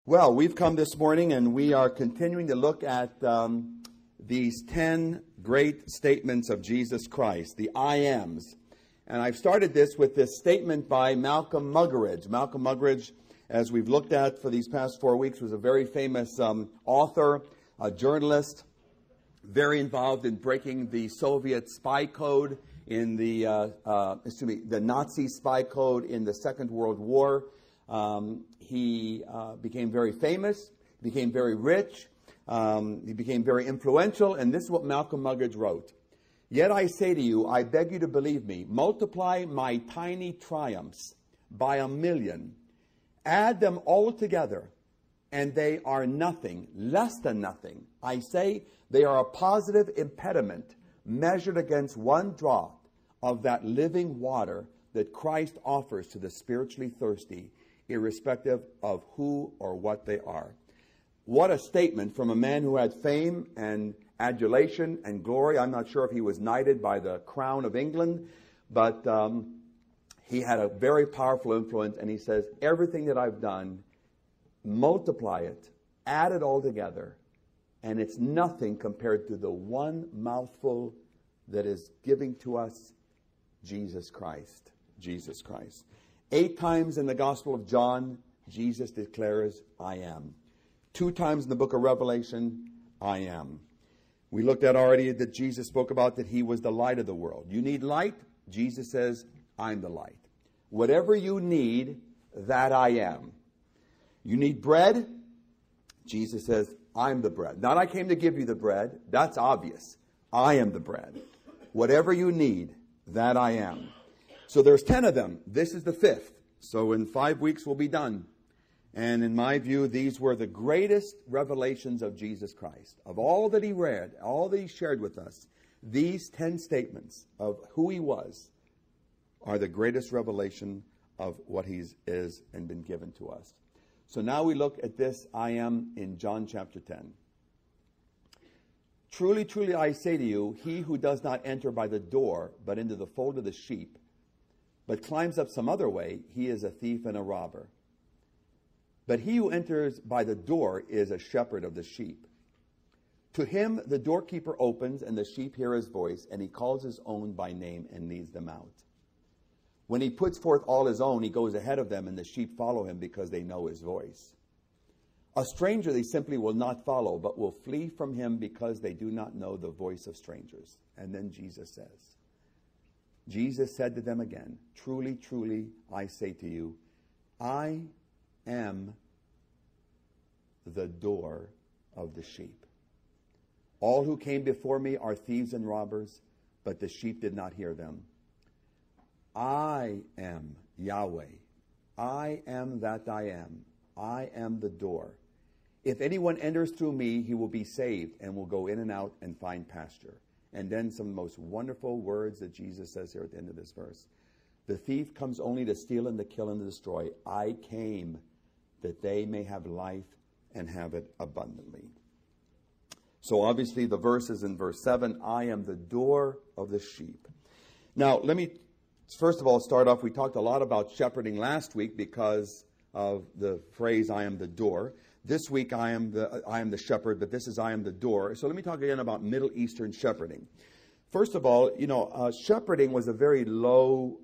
Well, we've come this morning and we are continuing to look at these 10 great statements of Jesus Christ, the I Ams. And I've started this with this statement by Malcolm Muggeridge. Malcolm Muggeridge, as we've looked at for these past 4 weeks, was a very famous author, a journalist, very involved in breaking the Soviet spy code in the Nazi spy code in the Second World War. He became very famous, became very rich, he became very influential, and this is what Malcolm Muggeridge wrote. Yet I say to you, I beg you to believe me, multiply my tiny triumphs by 1,000,000, add them all together, and they are nothing, less than nothing. I say they are a positive impediment measured against one drop of that living water that Christ offers to the spiritually thirsty, irrespective of who or what they are. What a statement from a man who had fame and adulation and glory. I'm not sure if he was knighted by the Crown of England, but he had a very powerful influence, and he says, everything that I've done, multiply it, add it all together, and it's nothing compared to the one mouthful that is giving to us Jesus Christ. Jesus Christ. 8 times in the Gospel of John, Jesus declares, I am. 2 times in the book of Revelation, I am. We looked at already that Jesus spoke about that he was the light of the world. You need light? Jesus says, I'm the light. Whatever you need, that I am. You need bread? Jesus says, I'm the bread. Not I came to give you the bread. That's obvious. I am the bread. Whatever you need, that I am. So there's 10 of them. This is the 5th. So in 5 weeks we'll be done. And in my view, these were the greatest revelations of Jesus Christ. Of all that he read, all that he shared with us, these 10 statements of who he was are the greatest revelation of what he is and been given to us. So now we look at this I am in John chapter 10. Truly, truly, I say to you, he who does not enter by the door, but into the fold of the sheep, but climbs up some other way, he is a thief and a robber. But he who enters by the door is a shepherd of the sheep. To him the doorkeeper opens, and the sheep hear his voice, and he calls his own by name and leads them out. When he puts forth all his own, he goes ahead of them, and the sheep follow him because they know his voice. A stranger they simply will not follow, but will flee from him because they do not know the voice of strangers. And then Jesus said to them again, truly, truly, I say to you, I am the door of the sheep. All who came before me are thieves and robbers, but the sheep did not hear them. I am Yahweh. I am that I am. I am the door. If anyone enters through me, he will be saved and will go in and out and find pasture. And then some of the most wonderful words that Jesus says here at the end of this verse. The thief comes only to steal and to kill and to destroy. I came that they may have life and have it abundantly. So obviously the verse is in verse 7. I am the door of the sheep. Now let me first of all start off. We talked a lot about shepherding last week because of the phrase I am the door. This week I am the shepherd, but this is I am the door. So let me talk again about Middle Eastern shepherding. First of all, shepherding was a very low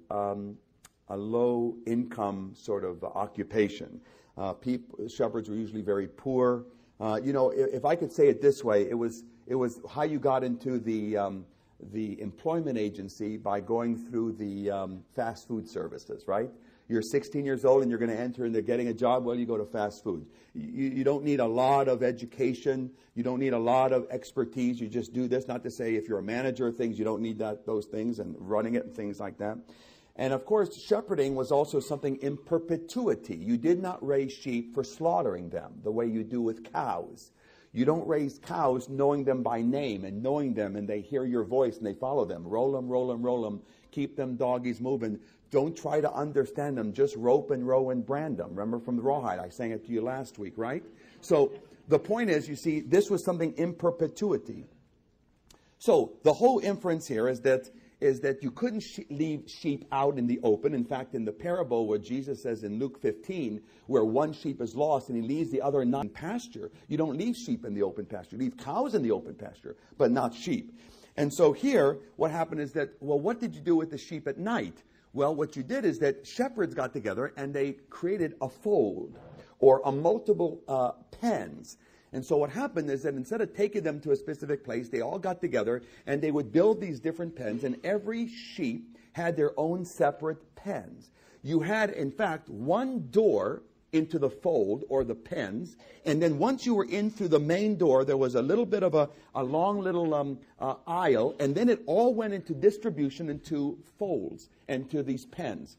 income sort of occupation. Shepherds were usually very poor. If I could say it this way, it was how you got into the employment agency by going through the fast food services, right? You're 16 years old and you're going to enter and they're getting a job, well, you go to fast food. You don't need a lot of education. You don't need a lot of expertise. You just do this. Not to say if you're a manager of things, you don't need those things and running it and things like that. And of course, shepherding was also something in perpetuity. You did not raise sheep for slaughtering them the way you do with cows. You don't raise cows knowing them by name and knowing them and they hear your voice and they follow them. Roll them, roll them, roll them. Keep them doggies moving. Don't try to understand them. Just rope and row and brand them. Remember from the Rawhide, I sang it to you last week, right? So the point is, you see, this was something in perpetuity. So the whole inference here is that is that you couldn't leave sheep out in the open. In fact, in the parable where Jesus says in Luke 15, where one sheep is lost and he leaves the other not in pasture, you don't leave sheep in the open pasture. You leave cows in the open pasture, but not sheep. And so here, what happened is that, well, what did you do with the sheep at night? Well, what you did is that shepherds got together and they created a fold or a multiple pens. And so what happened is that instead of taking them to a specific place, they all got together and they would build these different pens, and every sheep had their own separate pens. You had, in fact, one door into the fold or the pens, and then once you were in through the main door, there was a little bit of a long little aisle, and then it all went into distribution into folds and to these pens.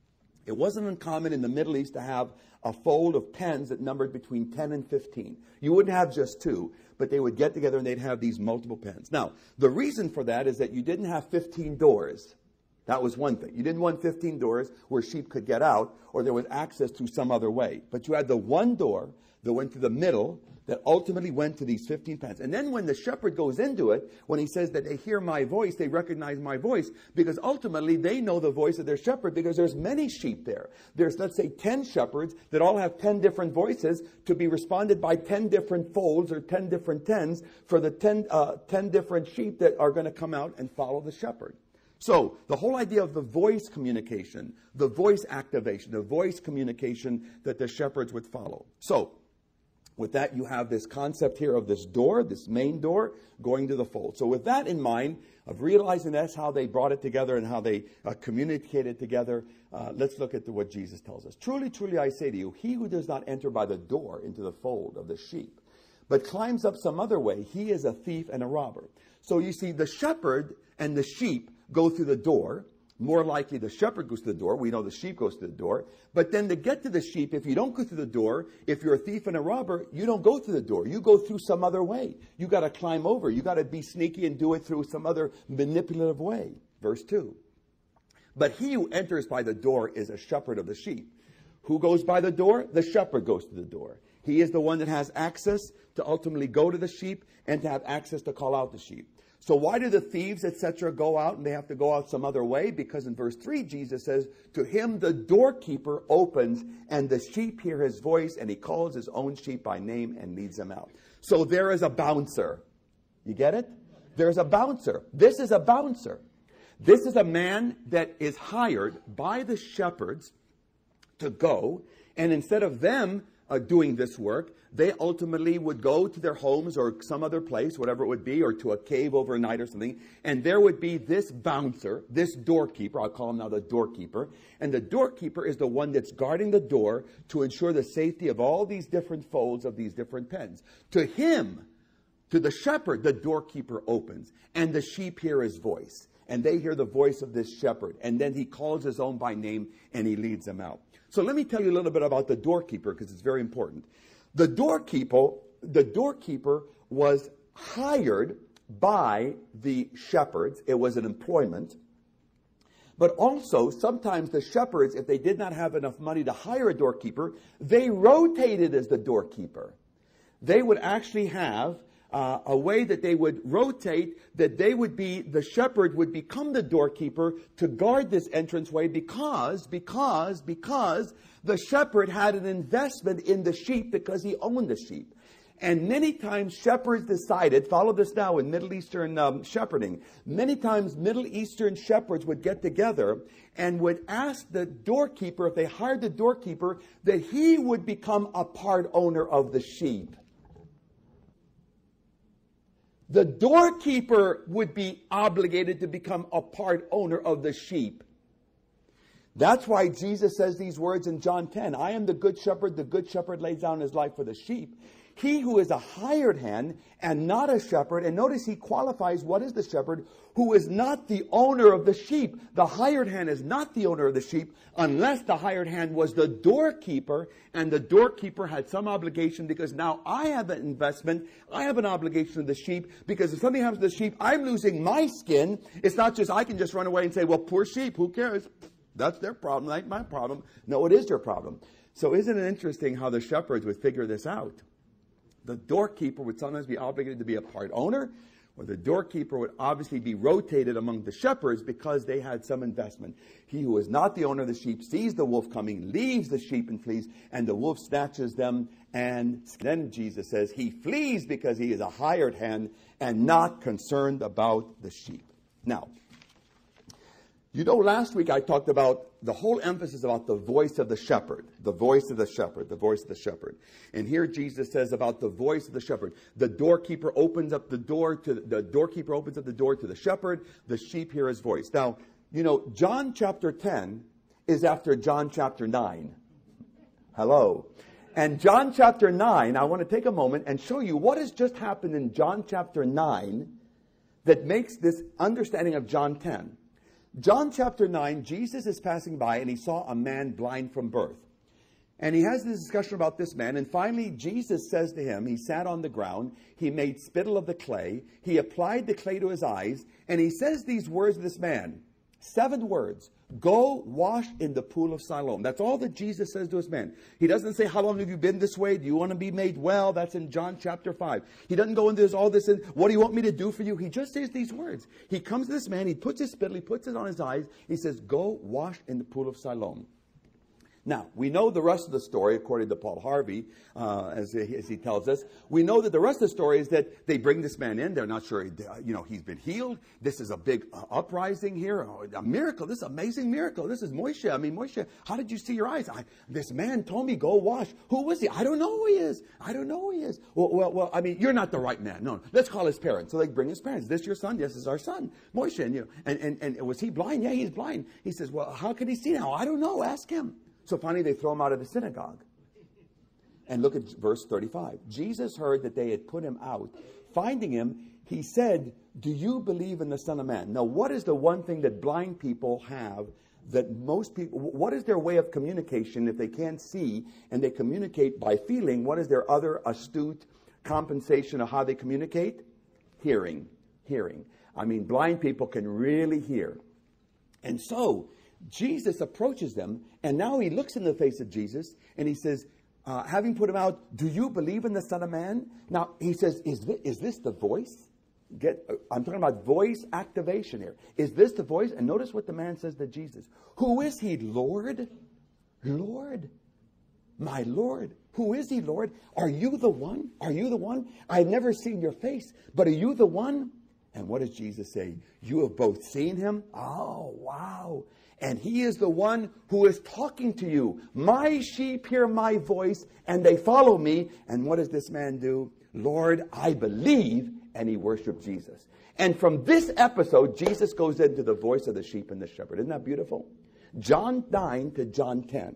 It wasn't uncommon in the Middle East to have a fold of pens that numbered between 10 and 15. You wouldn't have just two, but they would get together and they'd have these multiple pens. Now, the reason for that is that you didn't have 15 doors. That was one thing. You didn't want 15 doors where sheep could get out or there was access through some other way. But you had the one door that went to the middle that ultimately went to these 15 pens. And then when the shepherd goes into it, when he says that they hear my voice, they recognize my voice, because ultimately they know the voice of their shepherd, because there's many sheep there. There's, let's say, 10 shepherds that all have 10 different voices to be responded by 10 different folds or 10 different tens for the 10 different sheep that are going to come out and follow the shepherd. So the whole idea of the voice communication, the voice activation, the voice communication that the shepherds would follow. So with that, you have this concept here of this door, this main door, going to the fold. So with that in mind, of realizing that's how they brought it together and how they communicated together, let's look at what Jesus tells us. Truly, truly, I say to you, he who does not enter by the door into the fold of the sheep, but climbs up some other way, he is a thief and a robber. So you see, the shepherd and the sheep go through the door. More likely the shepherd goes to the door. We know the sheep goes to the door. But then to get to the sheep, if you don't go through the door, if you're a thief and a robber, you don't go through the door. You go through some other way. You got to climb over. You got to be sneaky and do it through some other manipulative way. Verse 2. But he who enters by the door is a shepherd of the sheep. Who goes by the door? The shepherd goes to the door. He is the one that has access to ultimately go to the sheep and to have access to call out the sheep. So why do the thieves, etc., go out and they have to go out some other way? Because in verse 3, Jesus says, to him the doorkeeper opens, and the sheep hear his voice, and he calls his own sheep by name and leads them out. So there is a bouncer. You get it? There's a bouncer. This is a bouncer. This is a man that is hired by the shepherds to go, and instead of them doing this work, they ultimately would go to their homes or some other place, whatever it would be, or to a cave overnight or something, and there would be this bouncer, this doorkeeper. I'll call him now the doorkeeper, and the doorkeeper is the one that's guarding the door to ensure the safety of all these different folds of these different pens. To him, to the shepherd, the doorkeeper opens, and the sheep hear his voice, and they hear the voice of this shepherd, and then he calls his own by name and he leads them out. So let me tell you a little bit about the doorkeeper, because it's very important. The doorkeeper was hired by the shepherds. It was an employment. But also, sometimes the shepherds, if they did not have enough money to hire a doorkeeper, they rotated as the doorkeeper. They would actually have a way that they would rotate, that they would be, the shepherd would become the doorkeeper to guard this entranceway because the shepherd had an investment in the sheep because he owned the sheep. And many times shepherds decided, follow this now in Middle Eastern shepherding, many times Middle Eastern shepherds would get together and would ask the doorkeeper, if they hired the doorkeeper, that he would become a part owner of the sheep. The doorkeeper would be obligated to become a part owner of the sheep. That's why Jesus says these words in John 10. I am the good shepherd lays down his life for the sheep. He who is a hired hand and not a shepherd, and notice he qualifies what is the shepherd, who is not the owner of the sheep. The hired hand is not the owner of the sheep unless the hired hand was the doorkeeper, and the doorkeeper had some obligation because now I have an investment, I have an obligation to the sheep, because if something happens to the sheep, I'm losing my skin. It's not just I can just run away and say, well, poor sheep, who cares? That's their problem, not my problem. No, it is their problem. So isn't it interesting how the shepherds would figure this out? The doorkeeper would sometimes be obligated to be a part owner, or the doorkeeper would obviously be rotated among the shepherds because they had some investment. He who is not the owner of the sheep sees the wolf coming, leaves the sheep and flees, and the wolf snatches them. And then Jesus says he flees because he is a hired hand and not concerned about the sheep. Now, you know, last week I talked about the whole emphasis about the voice of the shepherd, the voice of the shepherd, the voice of the shepherd. And here Jesus says about the voice of the shepherd. The doorkeeper opens up the door to the shepherd. The sheep hear his voice. Now, you know, John chapter 10 is after John chapter 9. Hello. And John chapter 9, I want to take a moment and show you what has just happened in John chapter 9 that makes this understanding of John 10. John chapter 9, Jesus is passing by and he saw a man blind from birth. And he has this discussion about this man. And finally, Jesus says to him, he sat on the ground, he made spittle of the clay, he applied the clay to his eyes, and he says these words to this man, 7 words, go wash in the pool of Siloam. That's all that Jesus says to his man. He doesn't say, how long have you been this way? Do you want to be made well? That's in John chapter 5. He doesn't go into all this, what do you want me to do for you? He just says these words. He comes to this man, he puts his spittle, he puts it on his eyes, he says, go wash in the pool of Siloam. Now, we know the rest of the story, according to Paul Harvey, as he tells us. We know that the rest of the story is that they bring this man in. They're not sure, he's been healed. This is a big uprising here, a miracle. This is an amazing miracle. This is Moshe. I mean, Moshe, how did you see your eyes? This man told me, go wash. Who was he? I don't know who he is. I don't know who he is. Well, I mean, you're not the right man. No, let's call his parents. So they bring his parents. Is this your son? Yes, this is our son, Moshe. And was he blind? Yeah, he's blind. He says, well, how can he see now? I don't know. Ask him. So finally they throw him out of the synagogue. And look at verse 35. Jesus heard that they had put him out. Finding him, he said, do you believe in the Son of Man? Now, what is the one thing that blind people have that most people, what is their way of communication if they can't see and they communicate by feeling? What is their other astute compensation of how they communicate? Hearing. I mean, blind people can really hear. And so Jesus approaches them, and now he looks in the face of Jesus, and he says, having put him out, do you believe in the Son of Man? Now, he says, is this the voice? I'm talking about voice activation here. Is this the voice? And notice what the man says to Jesus. Who is he, Lord? Lord. My Lord. Who is he, Lord? Are you the one? Are you the one? I've never seen your face, but are you the one? And what does Jesus say? You have both seen him? Oh, wow. And he is the one who is talking to you. My sheep hear my voice, and they follow me. And what does this man do? Lord, I believe. And he worshiped Jesus. And from this episode, Jesus goes into the voice of the sheep and the shepherd. Isn't that beautiful? John 9 to John 10.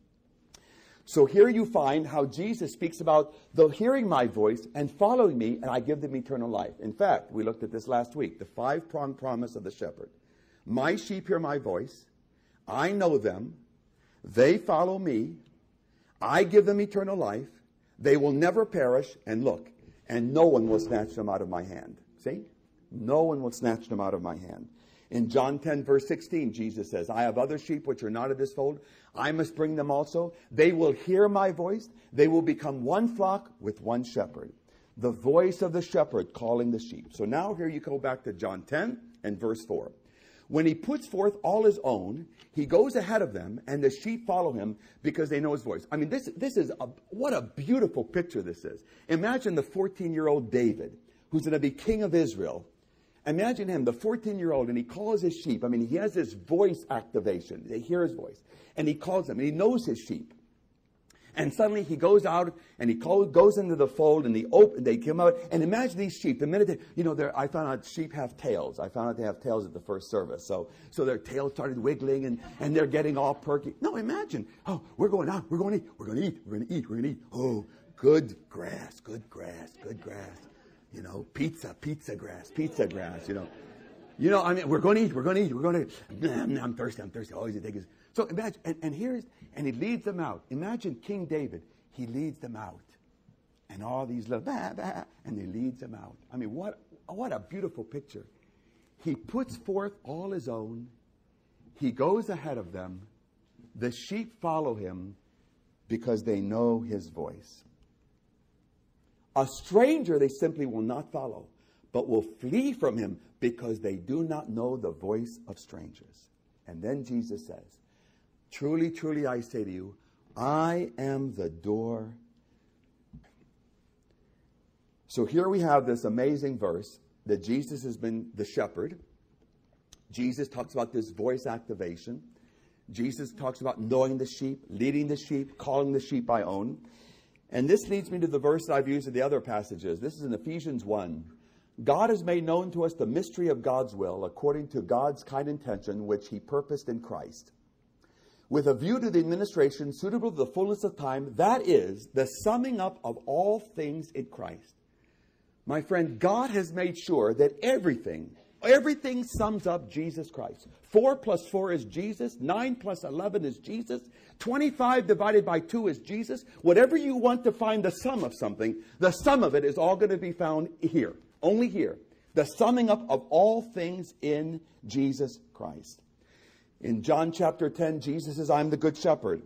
So here you find how Jesus speaks about the hearing my voice and following me, and I give them eternal life. In fact, we looked at this last week, the 5-pronged promise of the shepherd. My sheep hear my voice. I know them. They follow me. I give them eternal life. They will never perish. And look, and no one will snatch them out of my hand. See? No one will snatch them out of my hand. In John 10, verse 16, Jesus says, I have other sheep which are not of this fold. I must bring them also. They will hear my voice. They will become one flock with one shepherd. The voice of the shepherd calling the sheep. So now here you go back to John 10 and verse 4. When he puts forth all his own, he goes ahead of them, and the sheep follow him because they know his voice. I mean, this is what a beautiful picture this is. Imagine the 14-year-old David, who's going to be king of Israel. Imagine him, the 14-year-old, and he calls his sheep. I mean, he has this voice activation. They hear his voice. And he calls them, and he knows his sheep. And suddenly he goes out and he goes into the fold and they come out. And imagine these sheep. The minute I found out sheep have tails. I found out they have tails at the first service. So their tails started wiggling and they're getting all perky. No, imagine. Oh, we're going out. We're going to eat. We're going to eat. We're going to eat. We're going to eat. Oh, good grass. Good grass. Good grass. Pizza grass. Pizza grass. I mean, we're going to eat. We're going to eat. We're going to. I'm thirsty. Always you take his. So imagine, and he leads them out. Imagine King David. He leads them out. And all these little, and he leads them out. I mean, what a beautiful picture. He puts forth all his own. He goes ahead of them. The sheep follow him because they know his voice. A stranger they simply will not follow. but will flee from him because they do not know the voice of strangers. And then Jesus says, truly, truly, I say to you, I am the door. So here we have this amazing verse that Jesus has been the shepherd. Jesus talks about this voice activation. Jesus talks about knowing the sheep, leading the sheep, calling the sheep by own. And this leads me to the verse that I've used in the other passages. This is in Ephesians 1. God has made known to us the mystery of God's will according to God's kind intention, which he purposed in Christ, with a view to the administration suitable to the fullness of time, that is, the summing up of all things in Christ. My friend, God has made sure that everything sums up Jesus Christ. 4 plus 4 is Jesus. 9 plus 11 is Jesus. 25 divided by 2 is Jesus. Whatever you want to find the sum of something, the sum of it is all going to be found here. Only here. The summing up of all things in Jesus Christ. In John chapter 10, Jesus says, I'm the good shepherd.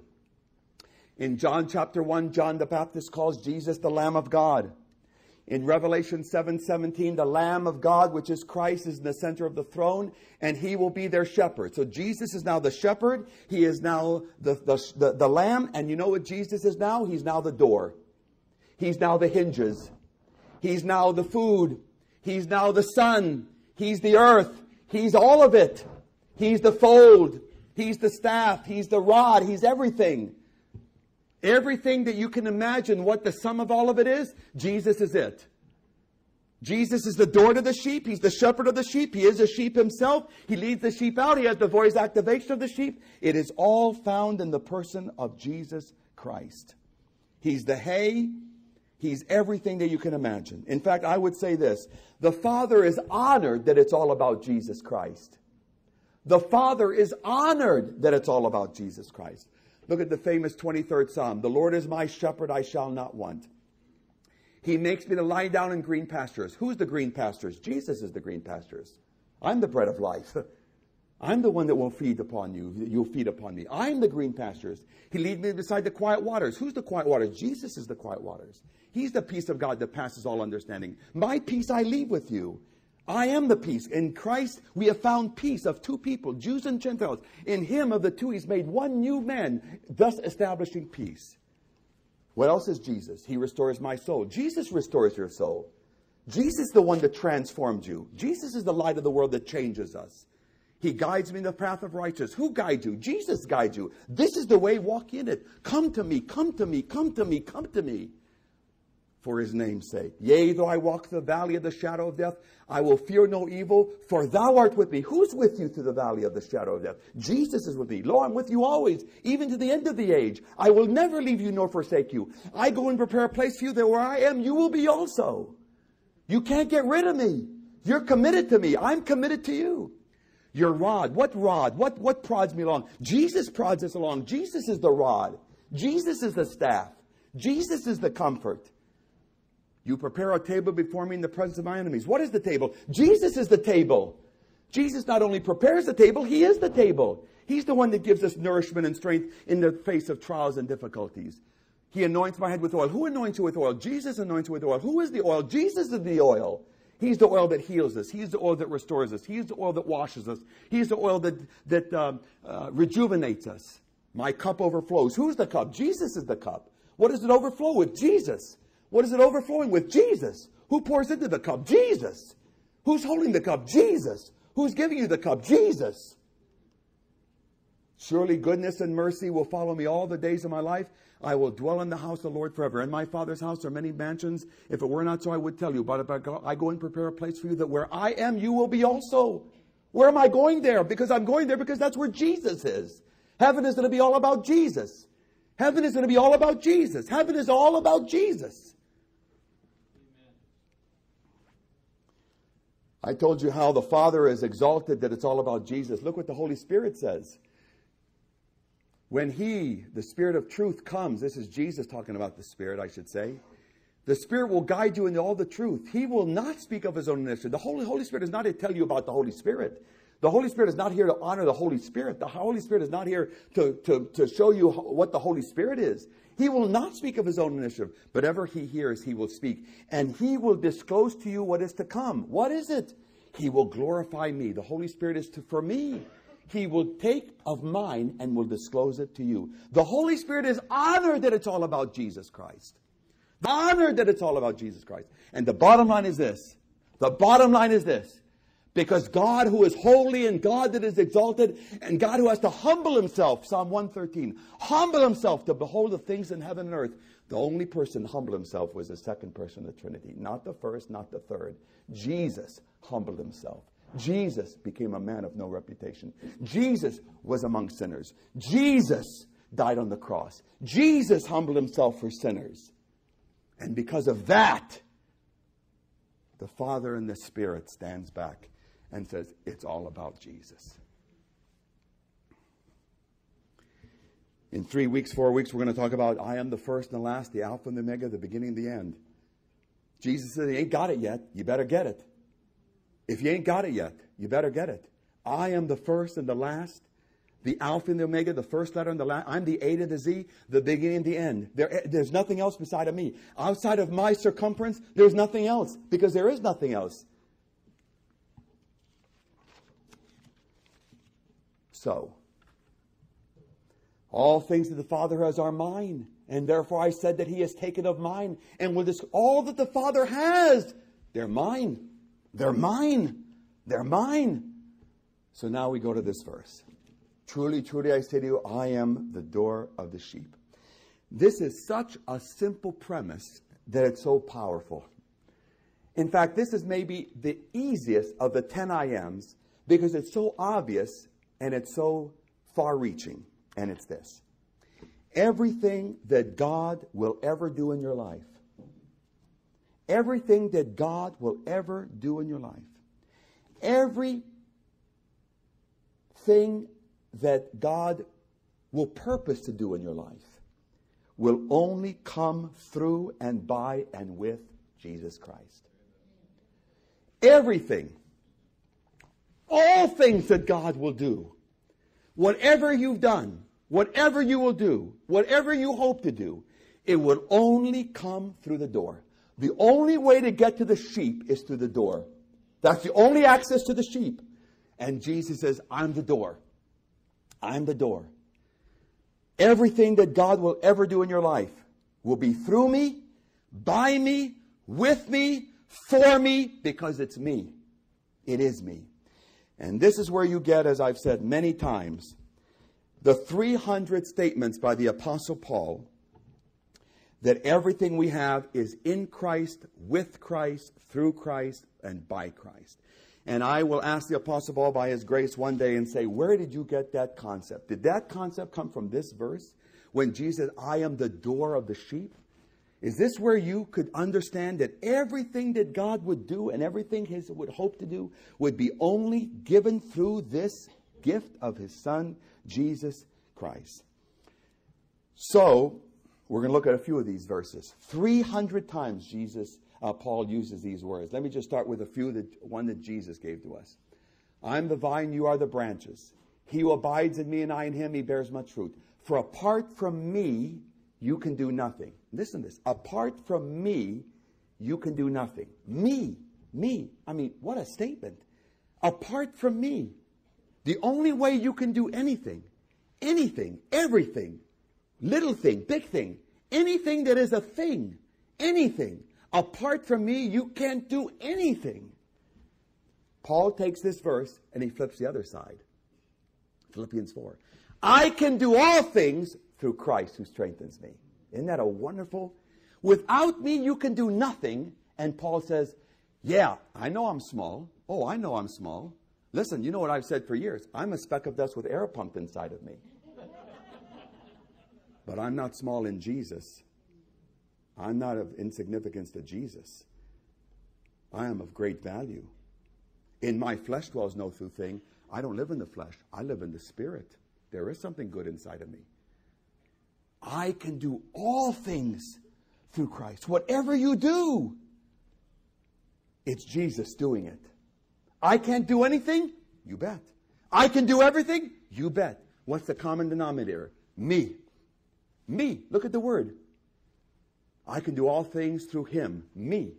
In John chapter 1, John the Baptist calls Jesus the Lamb of God. In Revelation 7:17, the Lamb of God, which is Christ, is in the center of the throne, and he will be their shepherd. So Jesus is now the shepherd. He is now the lamb. And you know what Jesus is now? He's now the door. He's now the hinges. He's now the food. He's now the sun. He's the earth. He's all of it. He's the fold. He's the staff. He's the rod. He's everything. Everything that you can imagine what the sum of all of it is, Jesus is it. Jesus is the door to the sheep. He's the shepherd of the sheep. He is a sheep himself. He leads the sheep out. He has the voice activation of the sheep. It is all found in the person of Jesus Christ. He's the hay. He's everything that you can imagine. In fact, I would say this. The Father is honored that it's all about Jesus Christ. The Father is honored that it's all about Jesus Christ. Look at the famous 23rd Psalm. The Lord is my shepherd, I shall not want. He makes me to lie down in green pastures. Who's the green pastures? Jesus is the green pastures. I'm the bread of life. I'm the one that will feed upon you. You'll feed upon me. I'm the green pastures. He leads me beside the quiet waters. Who's the quiet waters? Jesus is the quiet waters. He's the peace of God that passes all understanding. My peace I leave with you. I am the peace. In Christ, we have found peace of two people, Jews and Gentiles. In him of the two, he's made one new man, thus establishing peace. What else is Jesus? He restores my soul. Jesus restores your soul. Jesus is the one that transformed you. Jesus is the light of the world that changes us. He guides me in the path of righteousness. Who guides you? Jesus guides you. This is the way, walk in it. Come to me, come to me, come to me, come to me. For his name's sake. Yea, though I walk through the valley of the shadow of death, I will fear no evil, for thou art with me. Who's with you through the valley of the shadow of death? Jesus is with me. Lo, I'm with you always, even to the end of the age. I will never leave you nor forsake you. I go and prepare a place for you, that where I am, you will be also. You can't get rid of me. You're committed to me. I'm committed to you. Your rod. What rod? What prods me along? Jesus prods us along. Jesus is the rod. Jesus is the staff. Jesus is the comfort. You prepare a table before me in the presence of my enemies. What is the table? Jesus is the table. Jesus not only prepares the table, he is the table. He's the one that gives us nourishment and strength in the face of trials and difficulties. He anoints my head with oil. Who anoints you with oil? Jesus anoints you with oil. Who is the oil? Jesus is the oil. He's the oil that heals us. He's the oil that restores us. He's the oil that washes us. He's the oil that rejuvenates us. My cup overflows. Who's the cup? Jesus is the cup. What does it overflow with? Jesus. What is it overflowing with? Jesus. Who pours into the cup? Jesus. Who's holding the cup? Jesus. Who's giving you the cup? Jesus. Surely goodness and mercy will follow me all the days of my life. I will dwell in the house of the Lord forever. In my Father's house are many mansions. If it were not so, I would tell you. But if I go and prepare a place for you, that where I am, you will be also. Where am I going there? Because I'm going there because that's where Jesus is. Heaven is going to be all about Jesus. Heaven is going to be all about Jesus. Heaven is all about Jesus. I told you how the Father is exalted, that it's all about Jesus. Look what the Holy Spirit says. When He, the Spirit of truth, comes, this is Jesus talking about the Spirit, I should say. The Spirit will guide you into all the truth. He will not speak of His own initiative. The Holy Spirit is not to tell you about the Holy Spirit. The Holy Spirit is not here to honor the Holy Spirit. The Holy Spirit is not here to show you what the Holy Spirit is. He will not speak of his own initiative. But ever he hears, he will speak. And he will disclose to you what is to come. What is it? He will glorify me. The Holy Spirit is for me. He will take of mine and will disclose it to you. The Holy Spirit is honored that it's all about Jesus Christ. Honored that it's all about Jesus Christ. And the bottom line is this. The bottom line is this. Because God who is holy and God that is exalted and God who has to humble himself, Psalm 113, humble himself to behold the things in heaven and earth. The only person to humble himself was the second person of the Trinity. Not the first, not the third. Jesus humbled himself. Jesus became a man of no reputation. Jesus was among sinners. Jesus died on the cross. Jesus humbled himself for sinners. And because of that, the Father and the Spirit stands back and says, it's all about Jesus. In 3 weeks, 4 weeks, we're going to talk about I am the first and the last, the Alpha and the Omega, the beginning and the end. Jesus said, you ain't got it yet. You better get it. If you ain't got it yet, you better get it. I am the first and the last, the Alpha and the Omega, the first letter and the last. I'm the A to the Z, the beginning and the end. There's nothing else beside of me. Outside of my circumference, there's nothing else, because there is nothing else. So, all things that the Father has are mine, and therefore I said that he has taken of mine, and with this, all that the Father has, they're mine. They're mine. They're mine. So now we go to this verse. Truly, truly, I say to you, I am the door of the sheep. This is such a simple premise that it's so powerful. In fact, this is maybe the easiest of the 10 I ams because it's so obvious and it's so far-reaching. And it's this. Everything that God will ever do in your life, everything that God will ever do in your life, everything that God will purpose to do in your life will only come through and by and with Jesus Christ. Everything, all things that God will do, whatever you've done, whatever you will do, whatever you hope to do, it will only come through the door. The only way to get to the sheep is through the door. That's the only access to the sheep. And Jesus says, I'm the door. I'm the door. Everything that God will ever do in your life will be through me, by me, with me, for me, because it's me. It is me. And this is where you get, as I've said many times, the 300 statements by the Apostle Paul that everything we have is in Christ, with Christ, through Christ, and by Christ. And I will ask the Apostle Paul by his grace one day and say, where did you get that concept? Did that concept come from this verse when Jesus said, I am the door of the sheep? Is this where you could understand that everything that God would do and everything he would hope to do would be only given through this gift of his Son, Jesus Christ? So, we're going to look at a few of these verses. 300 times Paul uses these words. Let me just start with a few, one that Jesus gave to us. I'm the vine, you are the branches. He who abides in me and I in him, he bears much fruit. For apart from me, you can do nothing. Listen to this. Apart from me, you can do nothing. Me. I mean, what a statement. Apart from me, the only way you can do anything, everything, little thing, big thing, anything that is a thing, anything, apart from me, you can't do anything. Paul takes this verse and he flips the other side. Philippians 4. I can do all things through Christ who strengthens me. Isn't that a wonderful? Without me, you can do nothing. And Paul says, yeah, I know I'm small. Oh, I know I'm small. Listen, you know what I've said for years. I'm a speck of dust with air pumped inside of me. But I'm not small in Jesus. I'm not of insignificance to Jesus. I am of great value. In my flesh dwells no true thing. I don't live in the flesh. I live in the Spirit. There is something good inside of me. I can do all things through Christ. Whatever you do, it's Jesus doing it. I can't do anything. You bet. I can do everything? You bet. What's the common denominator? Me. Me. Look at the word. I can do all things through him. Me.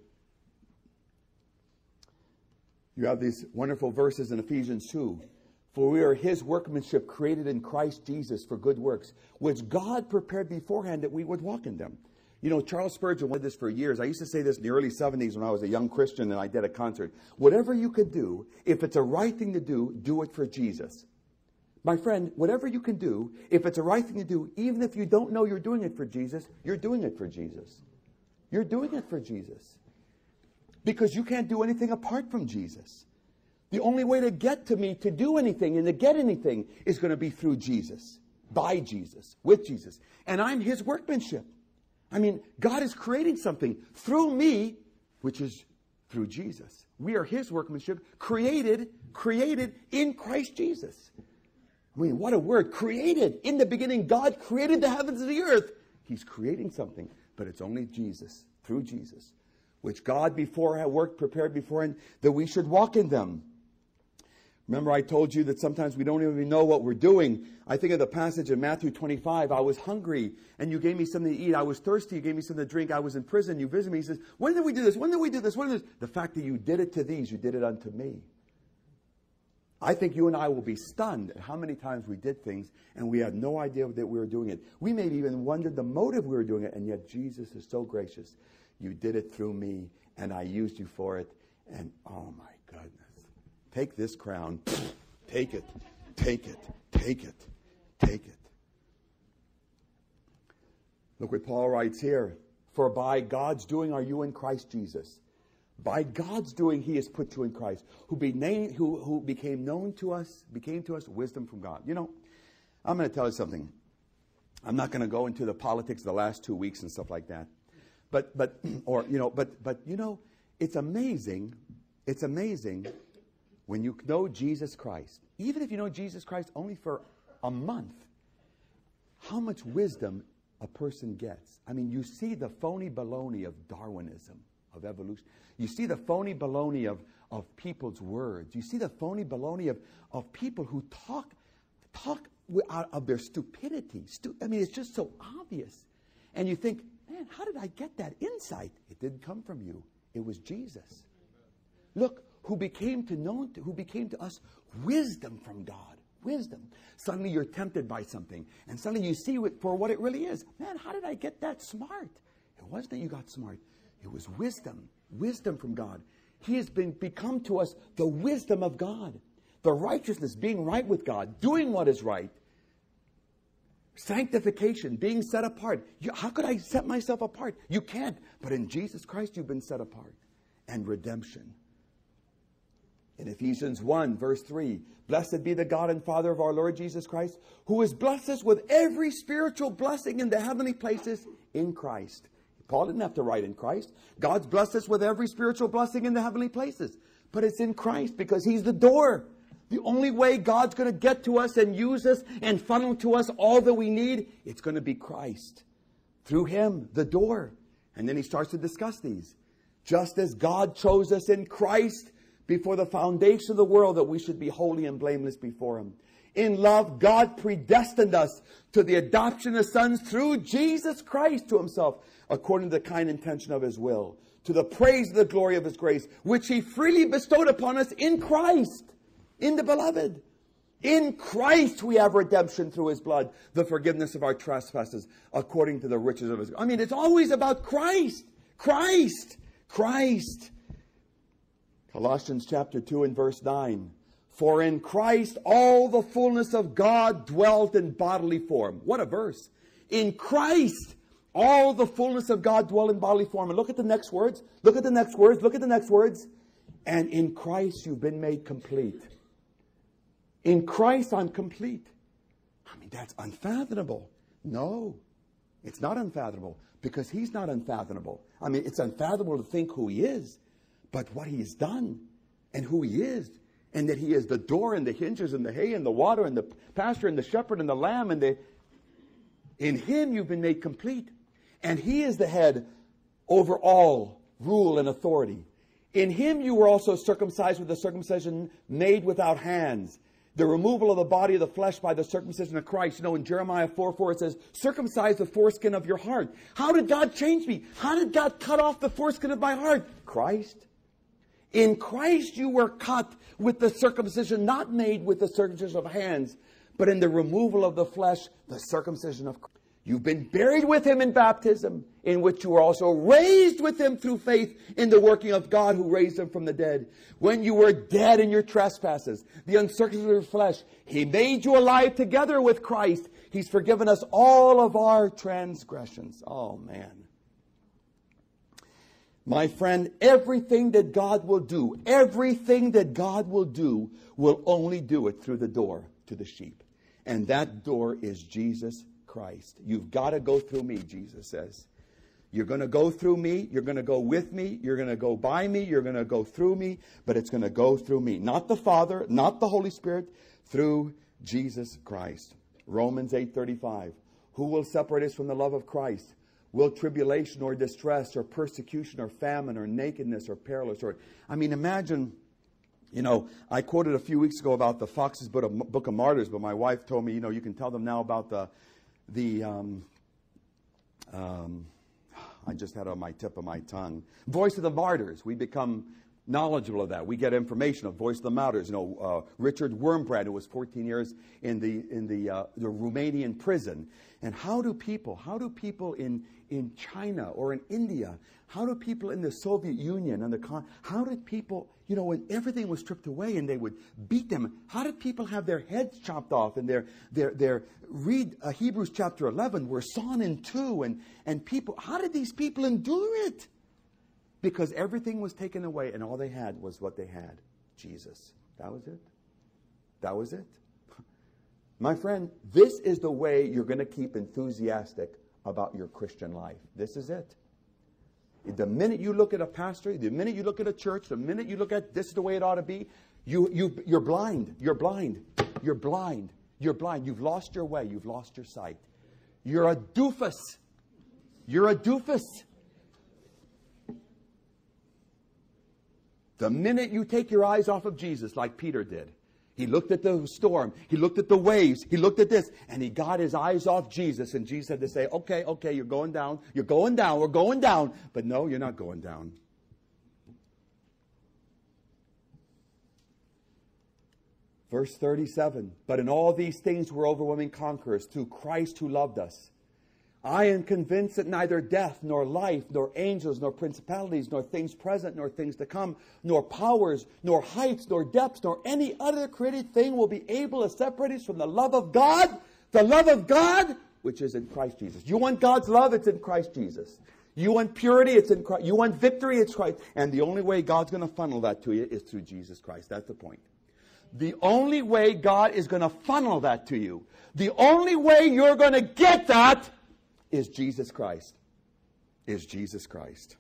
You have these wonderful verses in Ephesians 2. For we are his workmanship created in Christ Jesus for good works, which God prepared beforehand that we would walk in them. You know, Charles Spurgeon did this for years. I used to say this in the early 70s when I was a young Christian and I did a concert. Whatever you could do, if it's a right thing to do it for Jesus. My friend, whatever you can do, if it's a right thing to do, even if you don't know you're doing it for Jesus, you're doing it for Jesus. You're doing it for Jesus. Because you can't do anything apart from Jesus. The only way to get to me, to do anything and to get anything, is going to be through Jesus, by Jesus, with Jesus. And I'm his workmanship. I mean, God is creating something through me, which is through Jesus. We are his workmanship, created in Christ Jesus. I mean, what a word. Created. In the beginning, God created the heavens and the earth. He's creating something, but it's only Jesus, through Jesus, which God before had worked, prepared beforehand, that we should walk in them. Remember, I told you that sometimes we don't even know what we're doing. I think of the passage in Matthew 25. I was hungry, and you gave me something to eat. I was thirsty, you gave me something to drink. I was in prison, you visited me. He says, when did we do this? When did we do this? When did this? The fact that you did it to these, you did it unto me. I think you and I will be stunned at how many times we did things, and we had no idea that we were doing it. We may have even wondered the motive we were doing it, and yet Jesus is so gracious. You did it through me, and I used you for it, and oh my goodness. Take this crown. Take it. Take it. Take it. Take it. Look what Paul writes here. For by God's doing are you in Christ Jesus. By God's doing he has put you in Christ, who became to us wisdom from God. You know, I'm going to tell you something. I'm not going to go into the politics of the last 2 weeks and stuff like that. But it's amazing. It's amazing when you know Jesus Christ, even if you know Jesus Christ only for a month, how much wisdom a person gets. I mean, you see the phony baloney of Darwinism, of evolution. You see the phony baloney of people's words. You see the phony baloney of people who talk out of their stupidity. I mean, it's just so obvious. And you think, man, how did I get that insight? It didn't come from you. It was Jesus. Look, who became to us wisdom from God. Wisdom. Suddenly you're tempted by something, and suddenly you see it for what it really is. Man, how did I get that smart? It wasn't that you got smart. It was wisdom. Wisdom from God. He has become to us the wisdom of God. The righteousness, being right with God, doing what is right. Sanctification, being set apart. How could I set myself apart? You can't. But in Jesus Christ, you've been set apart. And redemption. In Ephesians 1, verse 3, blessed be the God and Father of our Lord Jesus Christ, who has blessed us with every spiritual blessing in the heavenly places in Christ. Paul didn't have to write in Christ. God's blessed us with every spiritual blessing in the heavenly places. But it's in Christ because he's the door. The only way God's going to get to us and use us and funnel to us all that we need, it's going to be Christ. Through him, the door. And then he starts to discuss these. Just as God chose us in Christ before the foundation of the world that we should be holy and blameless before him. In love, God predestined us to the adoption of sons through Jesus Christ to himself, according to the kind intention of his will, to the praise of the glory of his grace, which he freely bestowed upon us in Christ, in the beloved. In Christ we have redemption through his blood, the forgiveness of our trespasses, according to the riches of his grace. I mean, it's always about Christ. Christ. Christ. Colossians chapter 2 and verse 9. For in Christ all the fullness of God dwelt in bodily form. What a verse. In Christ all the fullness of God dwelt in bodily form. And look at the next words. Look at the next words. Look at the next words. And in Christ you've been made complete. In Christ I'm complete. I mean, that's unfathomable. No, it's not unfathomable because he's not unfathomable. I mean, it's unfathomable to think who he is. But what he has done and who he is, and that he is the door and the hinges and the hay and the water and the pasture and the shepherd and the lamb in him you've been made complete. And he is the head over all rule and authority. In him you were also circumcised with a circumcision made without hands, the removal of the body of the flesh by the circumcision of Christ. You know, in Jeremiah 4:4 it says, circumcise the foreskin of your heart. How did God change me? How did God cut off the foreskin of my heart? Christ. In Christ you were cut with the circumcision not made with the circumcision of hands, but in the removal of the flesh, the circumcision of Christ. You've been buried with him in baptism, in which you were also raised with him through faith in the working of God who raised him from the dead. When you were dead in your trespasses, the uncircumcision of your flesh, he made you alive together with Christ. He's forgiven us all of our transgressions. Oh, man. My friend, everything that God will do, will only do it through the door to the sheep. And that door is Jesus Christ. You've got to go through me, Jesus says. You're going to go through me. You're going to go with me. You're going to go by me. You're going to go through me. But it's going to go through me. Not the Father, not the Holy Spirit, through Jesus Christ. Romans 8:35. Who will separate us from the love of Christ? Will tribulation or distress or persecution or famine or nakedness or peril or... I mean, imagine... You know, I quoted a few weeks ago about the Fox's Book of Martyrs, but my wife told me, you know, you can tell them now about I just had it on my tip of my tongue. Voice of the Martyrs. We become knowledgeable of that. We get information of Voice of the Martyrs. You know, Richard Wurmbrand, who was 14 years in the Romanian prison. And how do people in China or in India, how do people in the Soviet Union and how did people, you know, when everything was stripped away and they would beat them, how did people have their heads chopped off and read Hebrews chapter 11, were sawn in two and people, how did these people endure it? Because everything was taken away and all they had was what they had, Jesus. That was it. That was it. My friend, this is the way you're going to keep enthusiastic about your Christian life. This is it. The minute you look at a pastor, the minute you look at a church, the minute you look at this is the way it ought to be, you're blind. You're blind. You're blind. You're blind. You've lost your way. You've lost your sight. You're a doofus. You're a doofus. The minute you take your eyes off of Jesus, like Peter did, he looked at the storm, he looked at the waves, he looked at this, and he got his eyes off Jesus, and Jesus had to say, okay, you're going down, we're going down. But no, you're not going down. Verse 37, but in all these things we're overwhelming conquerors through Christ who loved us. I am convinced that neither death, nor life, nor angels, nor principalities, nor things present, nor things to come, nor powers, nor heights, nor depths, nor any other created thing will be able to separate us from the love of God, which is in Christ Jesus. You want God's love? It's in Christ Jesus. You want purity? It's in Christ. You want victory? It's Christ. And the only way God's going to funnel that to you is through Jesus Christ. That's the point. The only way God is going to funnel that to you, the only way you're going to get that is Jesus Christ. Is Jesus Christ.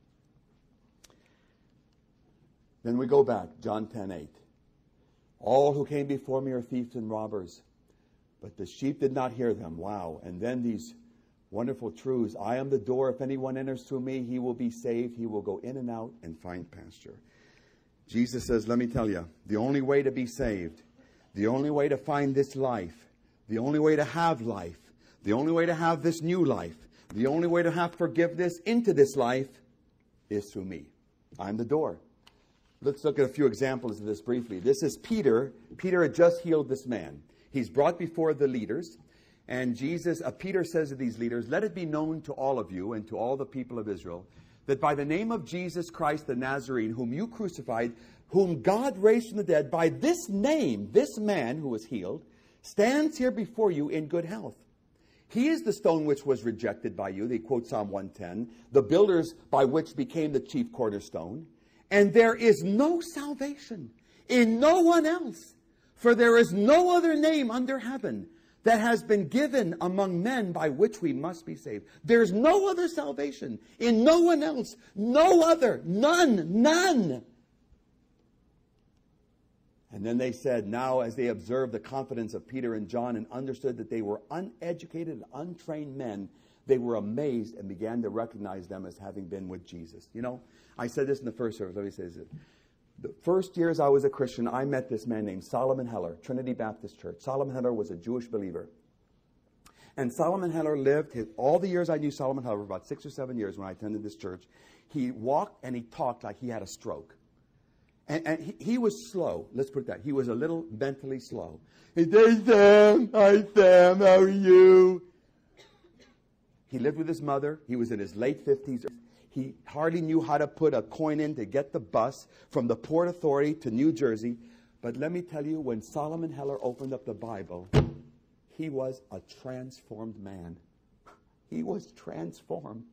Then we go back, John 10:8. All who came before me are thieves and robbers, but the sheep did not hear them. Wow. And then these wonderful truths. I am the door. If anyone enters through me, he will be saved. He will go in and out and find pasture. Jesus says, let me tell you, the only way to be saved, the only way to find this life, the only way to have life, the only way to have this new life, the only way to have forgiveness into this life is through me. I'm the door. Let's look at a few examples of this briefly. This is Peter. Peter had just healed this man. He's brought before the leaders. And Peter says to these leaders, let it be known to all of you and to all the people of Israel that by the name of Jesus Christ the Nazarene, whom you crucified, whom God raised from the dead, by this name, this man who was healed, stands here before you in good health. He is the stone which was rejected by you. They quote Psalm 110. The builders by which became the chief cornerstone. And there is no salvation in no one else. For there is no other name under heaven that has been given among men by which we must be saved. There's no other salvation in no one else. No other. None. And then they said, now as they observed the confidence of Peter and John and understood that they were uneducated and untrained men, They were amazed and began to recognize them as having been with Jesus. You know, I said this in the first service. Let me say this. The first years I was a Christian, I met this man named Solomon Heller, Trinity Baptist Church. Solomon Heller was a Jewish believer. And Solomon Heller lived, all the years I knew Solomon Heller, about 6 or 7 years when I attended this church, he walked and he talked like he had a stroke. And he was slow. Let's put it that. He was a little mentally slow. He said, Sam, hi Sam, how are you? He lived with his mother. He was in his late 50s. He hardly knew how to put a coin in to get the bus from the Port Authority to New Jersey. But let me tell you, when Solomon Heller opened up the Bible, he was a transformed man. He was transformed.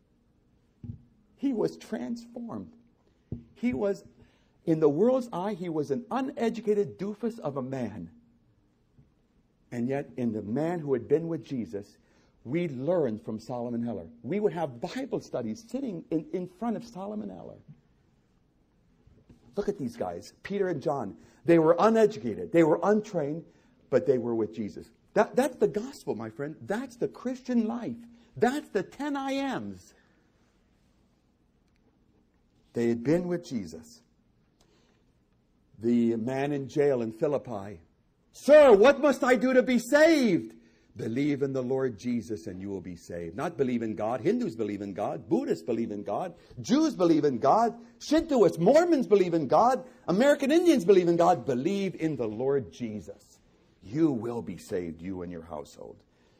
He was transformed. He was, in the world's eye, he was an uneducated doofus of a man. And yet, in the man who had been with Jesus, we learned from Solomon Heller. We would have Bible studies sitting in front of Solomon Heller. Look at these guys, Peter and John. They were uneducated. They were untrained, but they were with Jesus. That's the gospel, my friend. That's the Christian life. That's the 10 I Ams. They had been with Jesus. The man in jail in Philippi. Sir, what must I do to be saved? Believe in the Lord Jesus and you will be saved. Not believe in God. Hindus believe in God. Buddhists believe in God. Jews believe in God. Shintoists, Mormons believe in God. American Indians believe in God. Believe in the Lord Jesus. You will be saved, you and your household.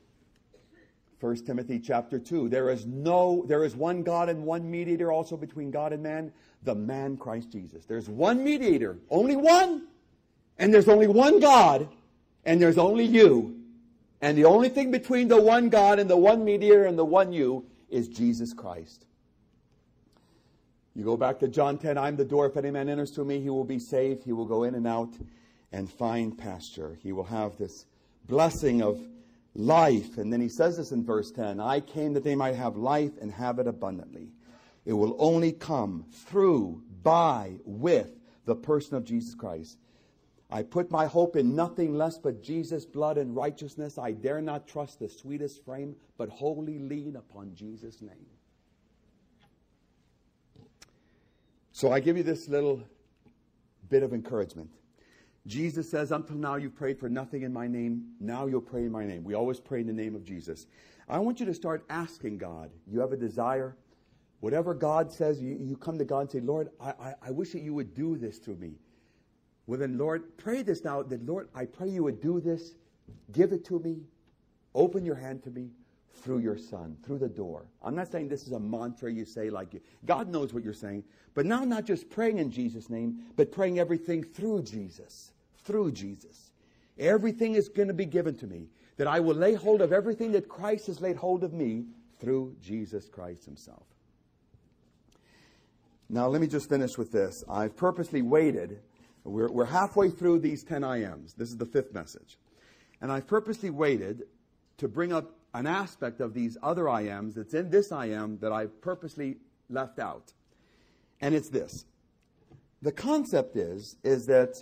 1 Timothy chapter 2. There is one God and one mediator also between God and man, the man Christ Jesus. There's one mediator, only one. And there's only one God, and there's only you. And the only thing between the one God and the one mediator and the one you is Jesus Christ. You go back to John 10, I am the door. If any man enters through me, he will be saved. He will go in and out and find pasture. He will have this blessing of life. And then he says this in verse 10, I came that they might have life and have it abundantly. It will only come through, by, with the person of Jesus Christ. I put my hope in nothing less but Jesus' blood and righteousness. I dare not trust the sweetest frame, but wholly lean upon Jesus' name. So I give you this little bit of encouragement. Jesus says, until now you've prayed for nothing in my name. Now you'll pray in my name. We always pray in the name of Jesus. I want you to start asking God. You have a desire. Whatever God says, you come to God and say, Lord, I wish that you would do this through me. Well then, Lord, pray this now, that Lord, I pray you would do this, give it to me, open your hand to me through your Son, through the door. I'm not saying this is a mantra you say like you. God knows what you're saying. But now not just praying in Jesus' name, but praying everything through Jesus. Through Jesus. Everything is going to be given to me. That I will lay hold of everything that Christ has laid hold of me through Jesus Christ himself. Now let me just finish with this. I've purposely waited. We're halfway through these 10 I Ams. This is the 5th message. And I've purposely waited to bring up an aspect of these other I Ams that's in this I Am that I've purposely left out. And it's this. The concept is that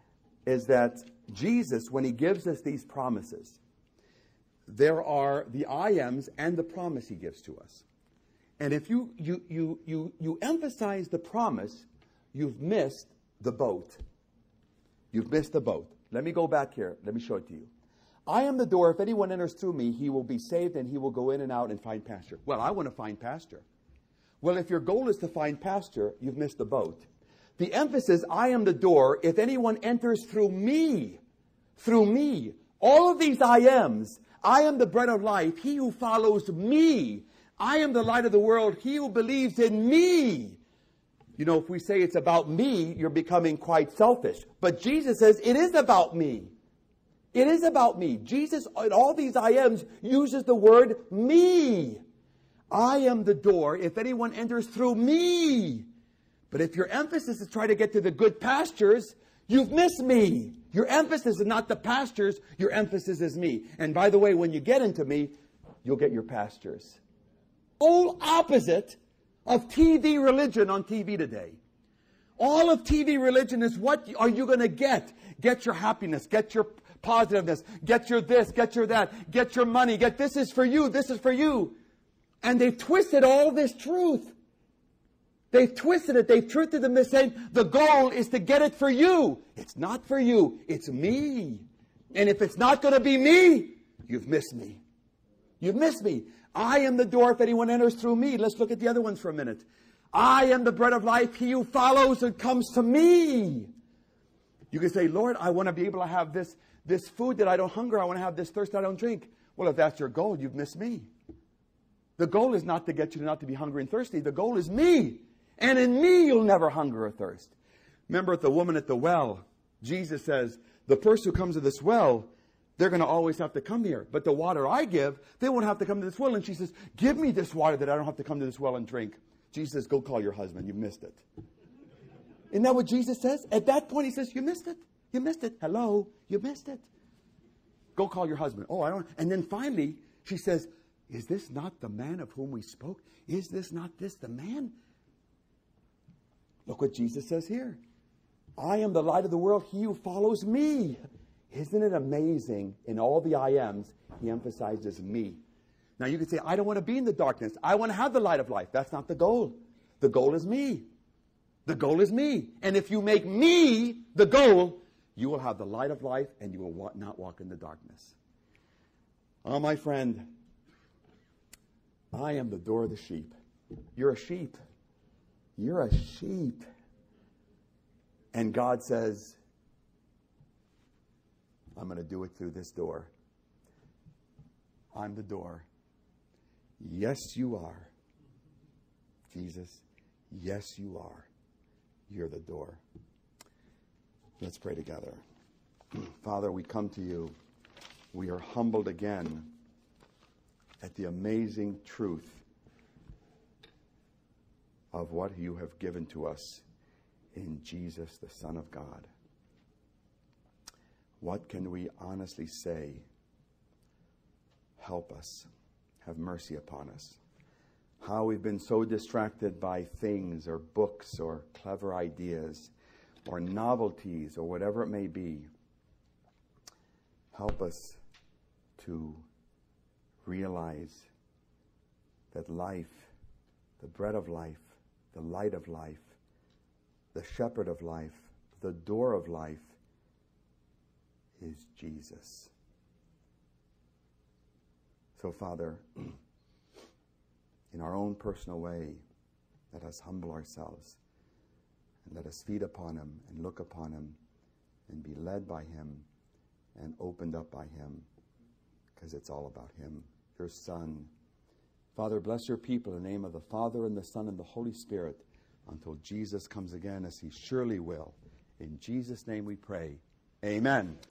Jesus, when he gives us these promises, there are the I Ams and the promise he gives to us. And if you emphasize the promise, you've missed the boat. You've missed the boat. Let me go back here. Let me show it to you. I am the door. If anyone enters through me, he will be saved and he will go in and out and find pasture. Well, I want to find pasture. Well, if your goal is to find pasture, you've missed the boat. The emphasis, I am the door. If anyone enters through me, all of these I Ams, I am the bread of life. He who follows me, I am the light of the world. He who believes in me. You know, if we say it's about me, you're becoming quite selfish. But Jesus says, it is about me. It is about me. Jesus, in all these I Ams, uses the word me. I am the door. If anyone enters through me. But if your emphasis is trying to get to the good pastures, you've missed me. Your emphasis is not the pastures. Your emphasis is me. And by the way, when you get into me, you'll get your pastures. Whole opposite of TV religion on TV today. All of TV religion is what are you going to get? Get your happiness, get your positiveness. Get your this, get your that, get your money, get this is for you, this is for you. And they've twisted all this truth. They've twisted it. They've twisted them. They're saying the goal is to get it for you. It's not for you. It's me. And if it's not going to be me, you've missed me. You've missed me. I am the door if anyone enters through me. Let's look at the other ones for a minute. I am the bread of life. He who follows and comes to me. You can say, Lord, I want to be able to have this food that I don't hunger. I want to have this thirst I don't drink. Well, if that's your goal, you've missed me. The goal is not to get you not to be hungry and thirsty. The goal is me. And in me, you'll never hunger or thirst. Remember at the woman at the well, Jesus says, the person who comes to this well, they're going to always have to come here. But the water I give, they won't have to come to this well. And she says, give me this water that I don't have to come to this well and drink. Jesus says, go call your husband. You missed it. Isn't that what Jesus says? At that point, he says, you missed it. You missed it. Hello, you missed it. Go call your husband. Oh, I don't. And then finally, she says, is this not the man of whom we spoke? Is this not this the man? Look what Jesus says here. I am the light of the world. He who follows me. Isn't it amazing? In all the I ams, he emphasizes me. Now you could say, I don't want to be in the darkness. I want to have the light of life. That's not the goal. The goal is me. The goal is me. And if you make me the goal, you will have the light of life and you will not walk in the darkness. Oh, my friend, I am the door of the sheep. You're a sheep. You're a sheep. And God says, I'm going to do it through this door. I'm the door. Yes, you are. Jesus, yes, you are. You're the door. Let's pray together. Father, we come to you. We are humbled again at the amazing truth of what you have given to us in Jesus, the Son of God. What can we honestly say? Help us. Have mercy upon us. How we've been so distracted by things or books or clever ideas or novelties or whatever it may be. Help us to realize that life, the bread of life, the light of life, the shepherd of life, the door of life is Jesus. So, Father, in our own personal way, let us humble ourselves and let us feed upon him and look upon him and be led by him and opened up by him, because it's all about him, your Son. Father, bless your people in the name of the Father and the Son and the Holy Spirit until Jesus comes again, as he surely will. In Jesus' name we pray. Amen.